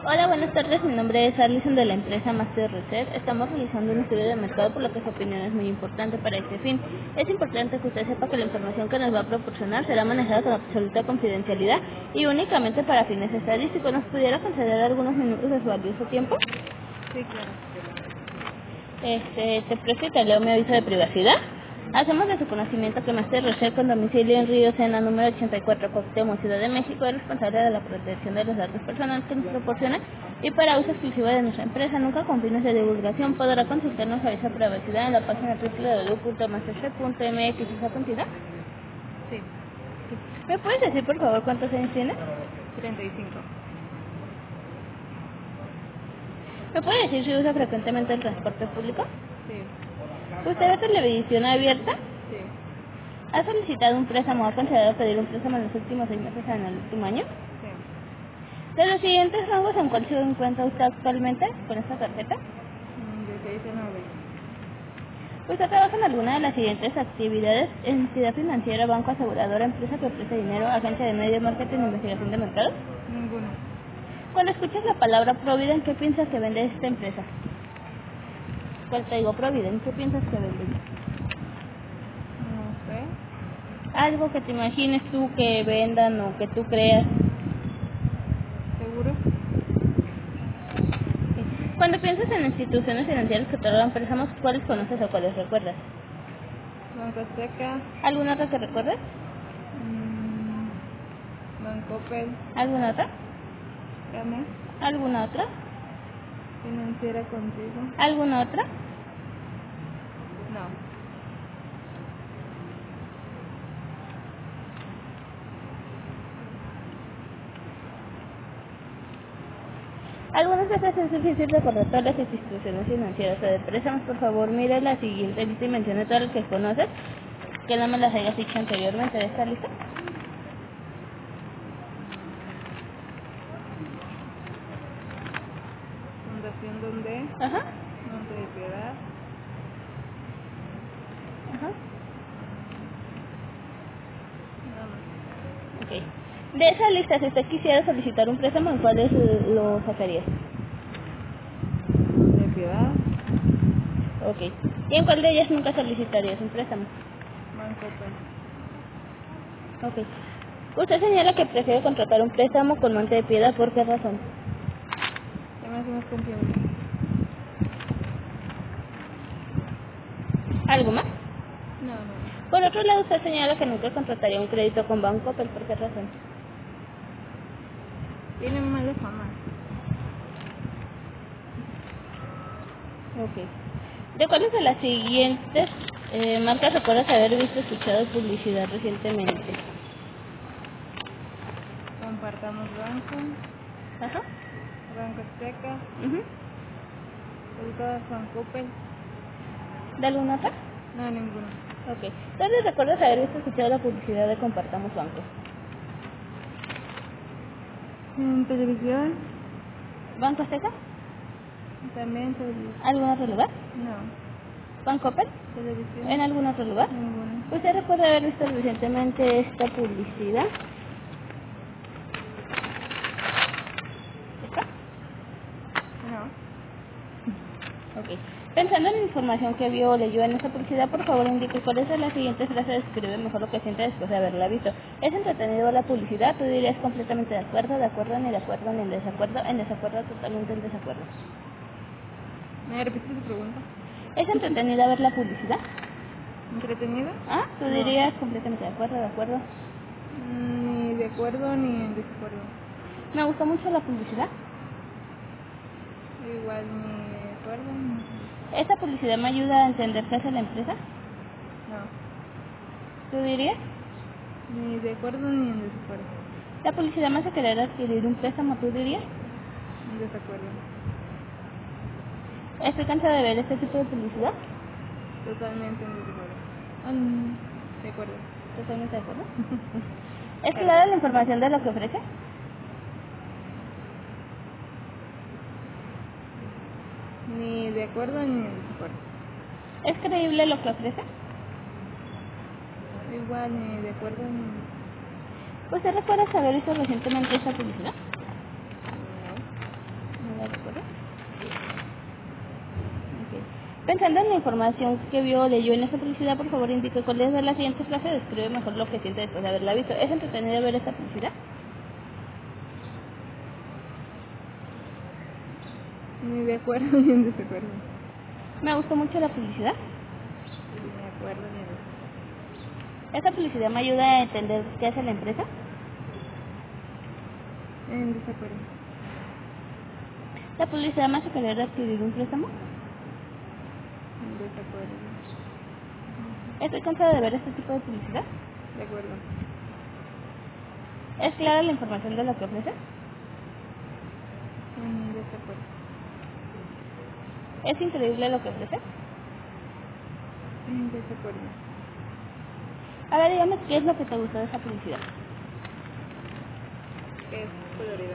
Hola, buenas tardes. Mi nombre es Alison de la empresa Master Reset. Estamos realizando un estudio de mercado, por lo que su opinión es muy importante para este fin. Es importante que usted sepa que la información que nos va a proporcionar será manejada con absoluta confidencialidad y únicamente para fines estadísticos. ¿Nos pudiera conceder algunos minutos de su valioso tiempo? Sí, claro. Te presto y te leo mi aviso de privacidad. Hacemos de su conocimiento que Master Reset, con domicilio en Río Sena, número 84, Cuauhtémoc, Ciudad de México, es responsable de la protección de los datos personales que nos proporciona y para uso exclusivo de nuestra empresa, nunca con fines de divulgación. Podrá consultarnos a esa privacidad en la página www.masterchef.mx. ¿Esa cantidad? Sí, ¿Me puedes decir, por favor, cuántos años tienes? 35. ¿Me puede decir si usa frecuentemente el transporte público? Sí, ¿Usted ve televisión abierta? sí, ¿Ha solicitado un préstamo o ha considerado pedir un préstamo en los últimos 6 meses o en el último año? sí. De los siguientes rangos, ¿en cuál se encuentra usted actualmente con esta tarjeta? De 6 a 9. ¿Usted trabaja en alguna de las siguientes actividades? Entidad financiera, banco, aseguradora, empresa que ofrece dinero, agencia de medios, marketing, investigación de mercados. Ninguno. Cuando escuchas la palabra Provident, ¿qué piensas que vende esta empresa? Pues te digo Provident, ¿qué piensas que vende? No sé. Algo que te imagines tú que vendan o que tú creas. ¿Seguro? Cuando piensas en instituciones financieras que te otorgan préstamos, ¿cuáles conoces o cuáles recuerdas? Banco Azteca. ¿Alguna otra que recuerdes? Bancoppel. ¿Alguna otra? Came. ¿Alguna otra? Financiera Contigo. ¿Alguna otra? No. Algunas veces es difícil recordar todas las instituciones financieras o de préstamos. Por favor, mire la siguiente lista y mencione todas las que conoces, que no me las hayas dicho anteriormente de esta lista. Fundación Donde. Ajá, Monte de Piedad. ajá, Nada más. ok. De esa lista, si usted quisiera solicitar un préstamo, ¿en cuáles lo sacarías? Monte de Piedad. Ok. ¿Y en cuál de ellas nunca solicitarías un préstamo? Bancoppel. Ok. Usted señala que prefiere contratar un préstamo con Monte de Piedad, ¿por qué razón? Se me hace más confiable. ¿Algo más? No, no. Por otro lado, usted señala que nunca contrataría un crédito con banco, ¿pero por qué razón? Tiene mala fama. Ok. ¿De cuáles de las siguientes marcas recuerdas haber visto o escuchado publicidad recientemente? Compartamos Banco. Ajá. Banco Azteca. Ujú. Educadas Bancoppel. ¿De alguna otra? No, ninguno. Ok. ¿Dónde recuerdas haber visto o escuchado la publicidad de Compartamos Bancos? En televisión. ¿Banco Azteca? También televisión. ¿Algún otro lugar? No. ¿Bancopel? Televisión. ¿En algún otro lugar? Ninguno. ¿Usted recuerda haber visto recientemente esta publicidad? ¿Está? No. Ok. Pensando en la información que vio o leyó en esta publicidad, por favor indique cuáles de las siguientes frases describen mejor lo que siente después de haberla visto. ¿Es entretenido la publicidad? Tú dirías completamente de acuerdo, ni de acuerdo, ni en desacuerdo, totalmente en desacuerdo. ¿Me repites tu pregunta? ¿Es entretenida ver la publicidad? ¿Entretenida? Ah, tú No. dirías completamente de acuerdo. Ni de acuerdo ni en desacuerdo. Me gustó mucho la publicidad. Igual ni de acuerdo ni... ¿Esta publicidad me ayuda a entender qué hace la empresa? No. ¿Tú dirías? Ni de acuerdo ni en desacuerdo. ¿La publicidad me hace querer adquirir un préstamo? ¿Tú dirías? En desacuerdo. Estoy cansada de ver este tipo de publicidad. Totalmente en desacuerdo. De acuerdo. Totalmente de acuerdo. ¿Es clara la información de lo que ofrece? Ni de acuerdo ni en desacuerdo. ¿Es creíble lo que ofrece? Igual ni de acuerdo ni... ¿Usted recuerda haber visto recientemente esta publicidad? No. Pensando en la información que vio o leyó en esta publicidad, por favor indique cuál es de las siguientes frases describe mejor lo que siente después de haberla visto. ¿Es entretenido ver esta publicidad? Ni de acuerdo ni en desacuerdo. Me gustó mucho la publicidad. Ni de acuerdo ni en desacuerdo. ¿Esta publicidad me ayuda a entender qué hace la empresa? En desacuerdo. ¿La publicidad me hace querer adquirir un préstamo? En desacuerdo. Estoy cansada de ver este tipo de publicidad. De acuerdo. ¿Es clara la información de lo que ofrece? En desacuerdo. ¿Es increíble lo que ofrece? En desacuerdo. Ahora dígame qué es lo que te gustó de esa publicidad. Es colorida.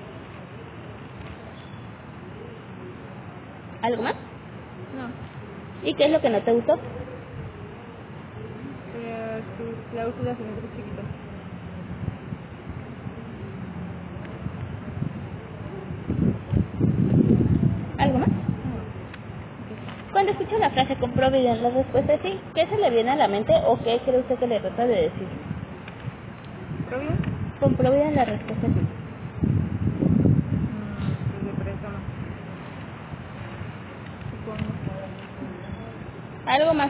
¿Algo más? No. ¿Y qué es lo que no te gustó? Pero sus cláusulas son muy chiquitas. ¿Algo más? Cuando escucha la frase compruebe bien la respuesta es sí, ¿qué se le viene a la mente o qué cree usted que le trata de decir? ¿Todo bien? Compruebe bien la respuesta es sí. Pues de préstamo. Supongo. ¿Algo más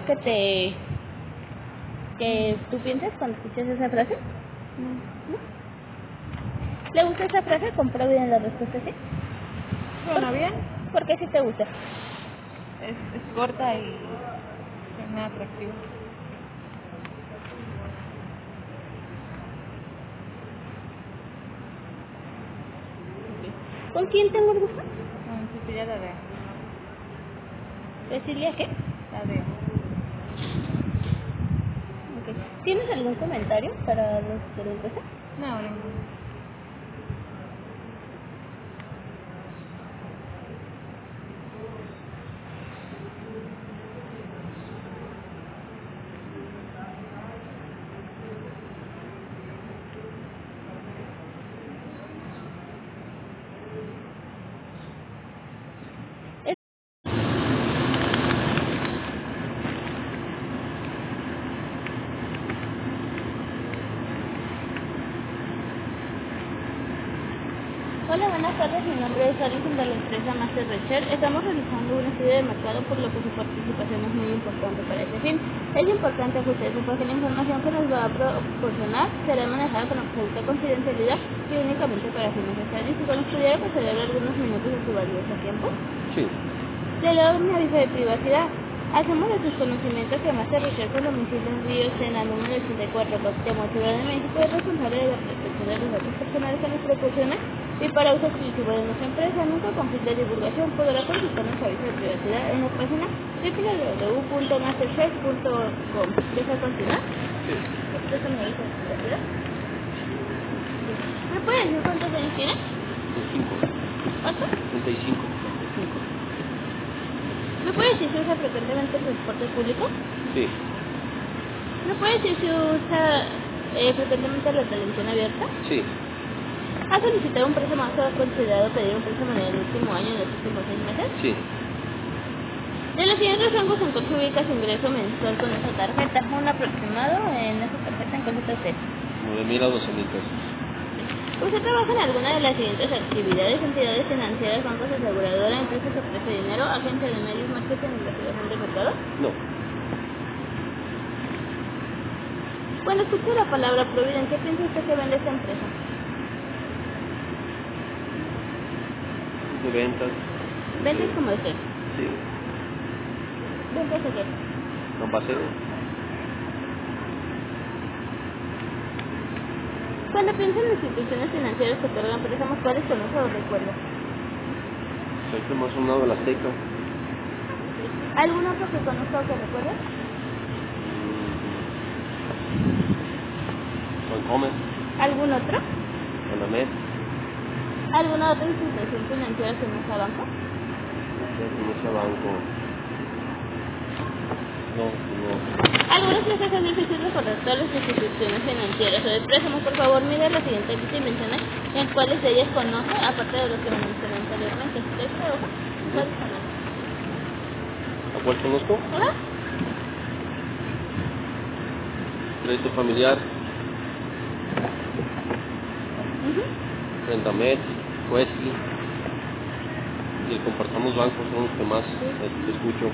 que tú pienses cuando escuchas esa frase? ¿No? ¿Le gusta esa frase? Compruebe bien la respuesta es sí. Suena bien. ¿Por qué sí te gusta? Es corta y suena atractiva. ¿Con quién tengo el gusto? Con Cecilia Ladea. ¿Cecilia qué? Ladea. Okay. ¿Tienes algún comentario para los de la empresa? No, ninguno. Hola, buenas tardes. Mi nombre es Alison de la empresa Master Research. Estamos realizando un estudio de mercado por lo que su participación es muy importante para este fin. Es importante que usted sepa que la información que nos va a proporcionar será manejada con absoluta confidencialidad y únicamente para fines estadísticos. ¿Nos pudiera conceder algunos minutos de su valioso tiempo? Sí. Le leo un aviso de privacidad. Hacemos de sus conocimientos que Master Research con domicilio en Río Sena, número 84, Cuauhtémoc, Ciudad de México, es responsable de la protección de los datos personales que nos proporciona y para uso exclusivo de nuestra empresa. Nunca con fin de divulgación podrá consultar nuestro aviso de privacidad en la página www.masterchef.com. ¿Desea continuar? Sí. ¿Este es un aviso de privacidad? ¿Me puede decir cuántos años tiene? 35. ¿Cuánto? 35. ¿Me puede decir si usa frecuentemente el transporte público? Sí. ¿Me puede decir si usa frecuentemente la televisión abierta? Sí. ¿Ha solicitado un préstamo o ha considerado pedir un préstamo en el último año, en los últimos 6 meses? Sí. De los siguientes rangos en que se ubica su ingreso mensual con esta tarjeta, un aproximado en esta tarjeta en cuánto está usted. 9,000 a 12,000 pesos. ¿Usted trabaja en alguna de las siguientes actividades, entidades financieras, bancos, aseguradora, empresas que ofrece dinero, agencia de medios, marketing, investigación de mercado? No. Cuando escucha la palabra Provident, ¿qué piensa usted que vende esta empresa? De ventas. ¿Ventas como de qué? Sí. ¿Ventas de qué? ¿No paseo? Cuando piensa en instituciones financieras que otorgan préstamos, ¿cuáles conoce o recuerda? Soy que más sonado de la Azteca. ¿Algún otro que conozca o que recuerde? Bancomer. ¿Algún otro? Banamet. ¿Alguna otra institución financiera que no sea banco? Mucho banco. No. Algunas veces es difícil recordar todas las instituciones financieras o de préstamos. Por favor, mire la siguiente lista y mencione en cuáles de ellas conoce, aparte de los que mencioné anteriormente. ¿Usted trabaja? ¿Cuáles conoce? Ok. ¿Cuál conozco? Ajá. Crédito familiar, Ujú. Rendamet, Wesley y el Compartamos Banco son los que más escucho.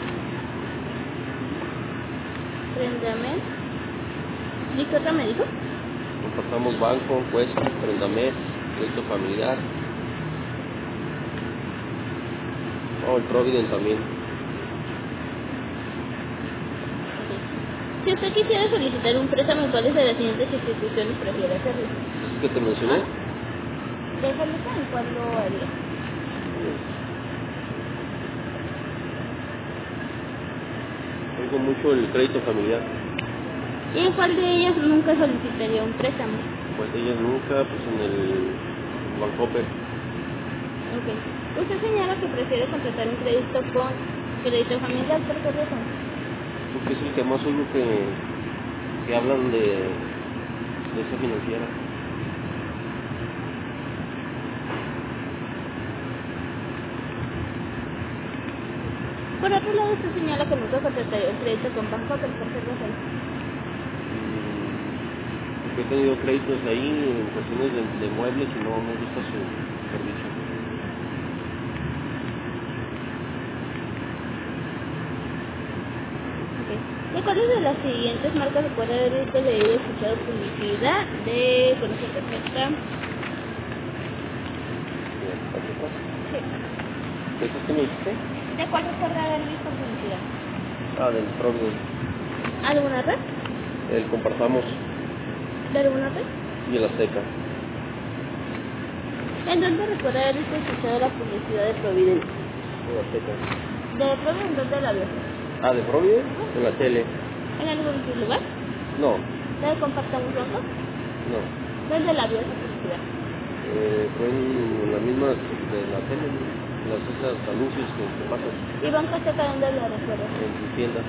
Rendamet. ¿Y qué otra me dijo? Compartamos Banco, Wesley, Rendamet, Crédito Familiar. Oh, el Provident también. Si usted quisiera solicitar un préstamo, ¿cuáles de las siguientes instituciones prefiere hacerlo? ¿Es que te mencioné? Déjame saber cuál lo haría. Oigo mucho el crédito familiar. ¿Y en cuál de ellas nunca solicitaría un préstamo? Pues ellas nunca, pues en el Bancoppel. Ok. Usted señala que prefiere contratar un crédito con crédito familiar, ¿por qué razón? Porque es el que más oigo que hablan de esa financiera. Por otro lado, usted señala que nunca contrataría un crédito con banco, ¿por qué razón? Porque he tenido créditos ahí en cuestiones de muebles y no me gusta su servicio. ¿De cuáles de las siguientes marcas recuerda haber visto, leído o escuchado publicidad de conocer perfecta? Sí. ¿De esas que me dijiste? ¿De cuál recuerda haber visto publicidad? Ah, del Provident. ¿Alguna red? El Compartamos ¿De alguna red? y el Azteca. ¿En dónde recuerda haber visto o escuchado la publicidad de Providence? El Azteca. ¿De Providence dónde la vio? Ah, de Provident, en la tele. ¿En algún otro lugar? No, ¿De Compartamos Banco? no. ¿Dónde la vio esa publicidad? Fue en la misma de la tele, esos anuncios que pasan ¿Y Banco Azteca dónde la recuerda? en sus tiendas.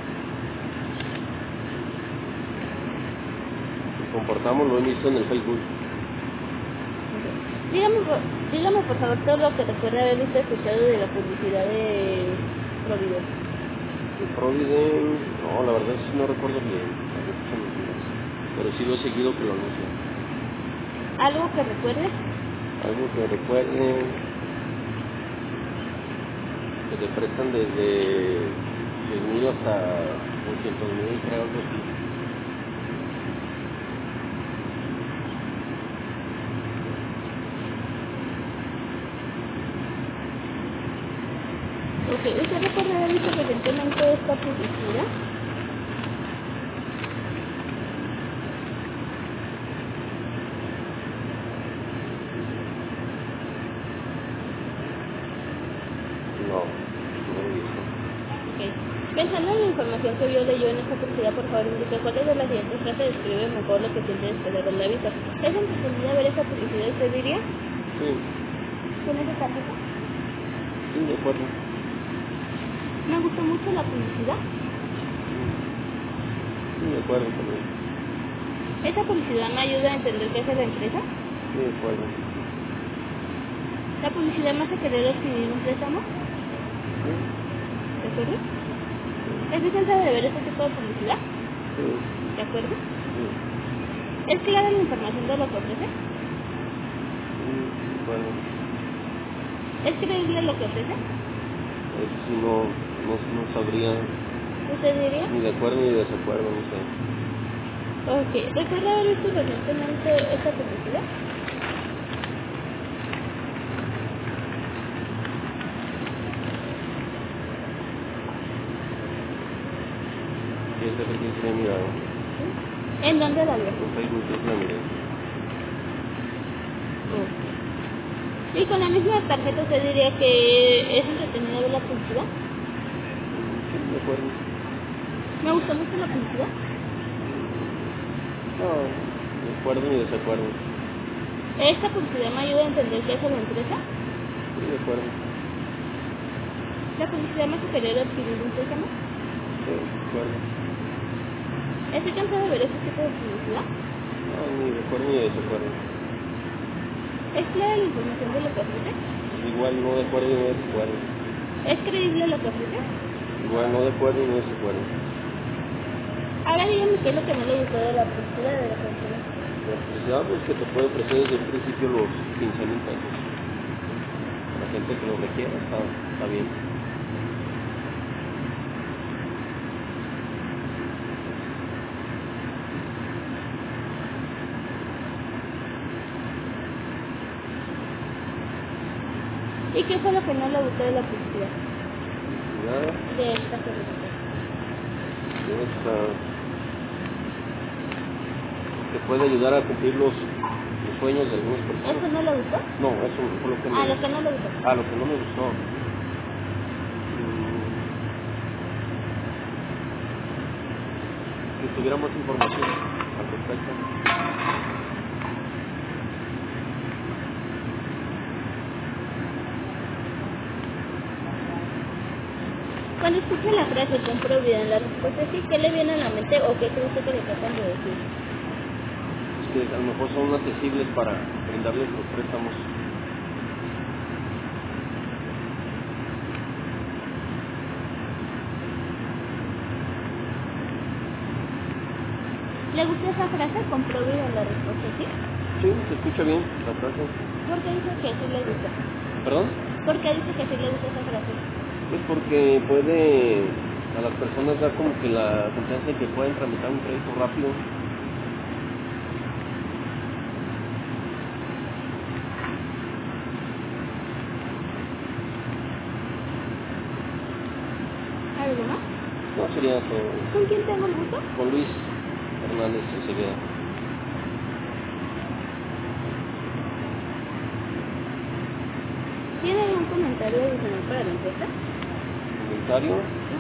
El Compartamos lo he visto en el Facebook. Dígame por favor todo lo que recuerda haber visto o escuchado de la publicidad de Providence. El Provident, no, la verdad sí no recuerdo bien, a veces son mentiras, pero sí lo he seguido que lo anuncian. ¿Algo que recuerde? Algo que recuerde, que te prestan desde 6,000 hasta 200,000, creo, algo así. Ok, ¿usted recuerda haber visto recientemente esta publicidad? No, no lo he visto. Ok. Pensando en la información que vio leyó en esta publicidad, por favor indique cuáles de las siguientes frases describe mejor lo que siente después de haberla visto. ¿Es entretenido ver esta publicidad, usted diría? Sí, ¿Tiene esa tarjeta? sí, de acuerdo. Me gustó mucho la publicidad. Sí, de acuerdo también. ¿Esa publicidad me ayuda a entender qué hace la empresa? Sí, de acuerdo. ¿La publicidad me hace querer adquirir un préstamo? Sí, ¿De acuerdo? ¿Es necesario de ver este tipo de publicidad? sí, ¿De acuerdo? sí, ¿Es clara la información de lo que ofrece? sí, de acuerdo. ¿Es creíble lo que ofrece? Eso sí no sabría, ¿Usted diría? ni de acuerdo ni de desacuerdo, no sé. Ok. ¿Recuerda haber visto recientemente esta publicidad? Sí, ese fue el que tenía mirado. ¿En dónde la vio? En Facebook creo que la miré. Ok. ¿Y con la misma tarjeta usted diría que es entretenido ver la publicidad? Sí, de acuerdo. Me gustó mucho la publicidad. No, de acuerdo ni desacuerdo. ¿Esta publicidad me ayuda a entender qué hace la empresa? Sí, de acuerdo. ¿La publicidad me hace querer adquirir un préstamo? Sí, de acuerdo. ¿Estoy cansado de ver este tipo de publicidad? No, ni de acuerdo ni de desacuerdo. ¿Es clara la información de lo que ofrece? Igual no de acuerdo ni de desacuerdo. ¿Es creíble lo que ofrece? Igual no de acuerdo y no desacuerdo. Ahora dígame qué es lo que no le gustó de la postura de la persona. La publicidad, pues que te puede ofrecer desde un principio los 15,000 pesos. La gente que lo requiera está bien. ¿Y qué fue lo que no le gustó de la publicidad? Nada, De esta solicitud. te puede ayudar a cumplir los sueños de algunas personas. ¿Eso no le gustó? No, eso no fue lo que Ah, lo que no le gustó. lo que no me gustó. Que tuviera más información al respecto. Cuando escucha la frase compro vida en la respuesta sí, ¿qué le viene a la mente o qué cree usted que le tratan de decir? Es que a lo mejor son accesibles para brindarles los préstamos. ¿Le gusta esa frase? Compro vida en la respuesta sí. Sí, se escucha bien la frase. ¿Por qué dice que sí le gusta? ¿Perdón? ¿Por qué dice que sí le gusta esa frase? Pues porque puede a las personas dar como que la confianza de que pueden tramitar un crédito rápido. ¿Algo más? No, sería todo. ¿Con quién tengo el gusto? Con Luis Hernández Acevedo. ¿Tiene algún comentario adicional para la empresa? Comentario. No,